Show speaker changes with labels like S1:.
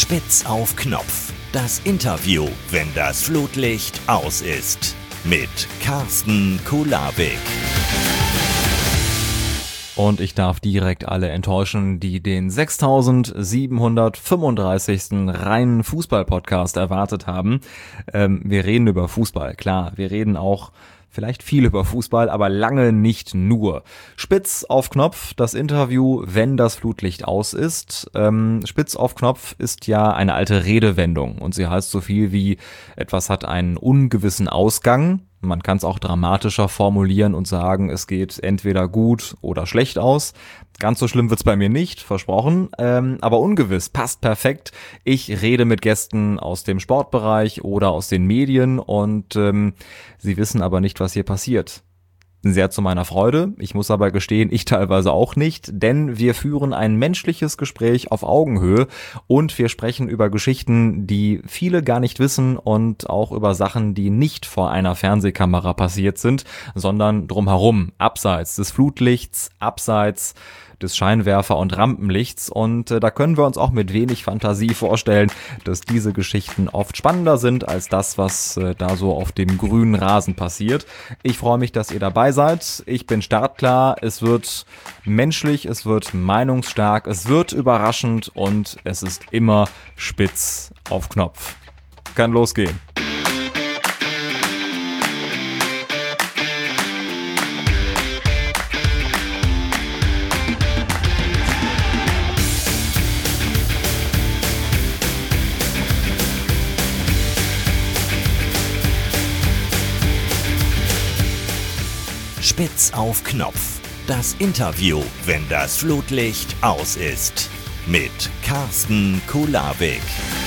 S1: Spitz auf Knopf. Das Interview, wenn das Flutlicht aus ist. Mit Carsten Kulawik.
S2: Und ich darf direkt alle enttäuschen, die den 6735. reinen Fußball-Podcast erwartet haben. Wir reden über Fußball, klar. Wir reden auch vielleicht viel über Fußball, aber lange nicht nur. Spitz auf Knopf, das Interview, wenn das Flutlicht aus ist. Spitz auf Knopf ist ja eine alte Redewendung und sie heißt so viel wie, etwas hat einen ungewissen Ausgang. Man kann es auch dramatischer formulieren und sagen, es geht entweder gut oder schlecht aus. Ganz so schlimm wird's bei mir nicht, versprochen, aber ungewiss, passt perfekt. Ich rede mit Gästen aus dem Sportbereich oder aus den Medien und sie wissen aber nicht, was hier passiert. Sehr zu meiner Freude. Ich muss aber gestehen, ich teilweise auch nicht, denn wir führen ein menschliches Gespräch auf Augenhöhe und wir sprechen über Geschichten, die viele gar nicht wissen und auch über Sachen, die nicht vor einer Fernsehkamera passiert sind, sondern drumherum, abseits des Flutlichts, abseits des Scheinwerfer- und Rampenlichts und da können wir uns auch mit wenig Fantasie vorstellen, dass diese Geschichten oft spannender sind als das, was da so auf dem grünen Rasen passiert. Ich freue mich, dass ihr dabei seid. Ich bin startklar. Es wird menschlich, es wird meinungsstark, es wird überraschend und es ist immer spitz auf Knopf. Kann losgehen.
S1: Spitz auf Knopf. Das Interview, wenn das Flutlicht aus ist. Mit Carsten Kulawik.